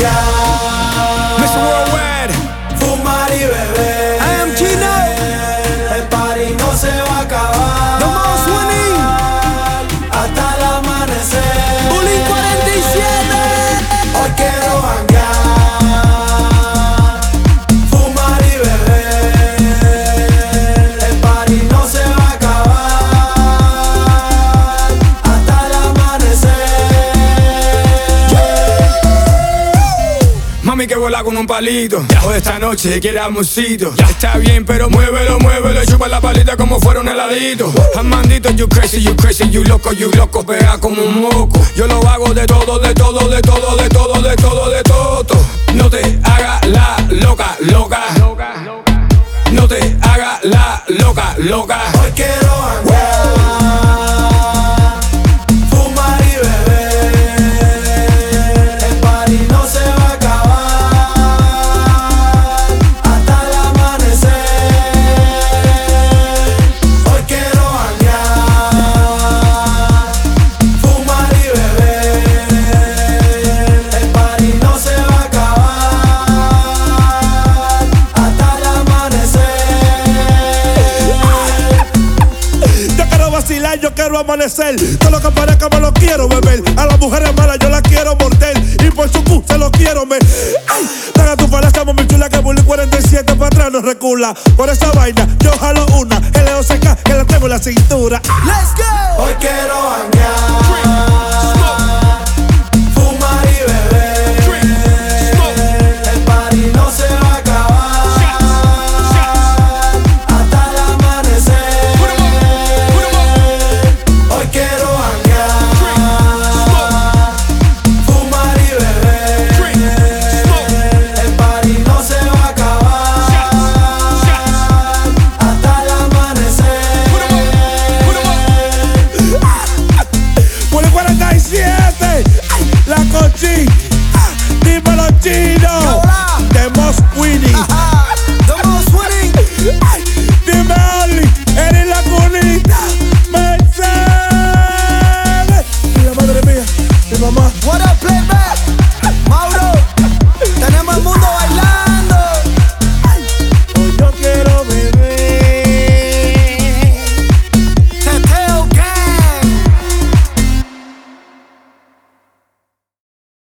janguear, Mr. Worldwide, fumar y beber. I am Gino, El party no se va a acabar, the most winning, hasta el amanecer. Bullying 47. Hoy quiero janguear, fumar y beber. El party no se va a acabar, hasta el amanecer. Mami que vuela con un palito. Hoy esta noche quiere amorcito. Está bien, pero muévelo, muévelo. Y chupa la palita como fuera un heladito. Amandito, you crazy, you loco, pega como un moco. Yo lo hago de todo, de todo, de todo, de todo, de todo, de todo. No te hagas la loca, loca. No te hagas la loca, loca. Hoy quiero janguear, fumar y beber. El party no se va a acabar, hasta el amanecer. Hoy quiero janguear, fumar y beber. El party no se va a acabar, hasta el amanecer. Yo quiero vacilar, yo quiero amanecer. Todo lo que parezca me lo quiero beber. A las mujeres malas yo las quiero morder. Y por su cu se lo quiero me. Traga tu falacia, mami chula, que Bullying 47 para atrás no recula. Por esa vaina yo jalo una LOCK que la tengo en la cintura. Let's go. Hoy quiero janguear,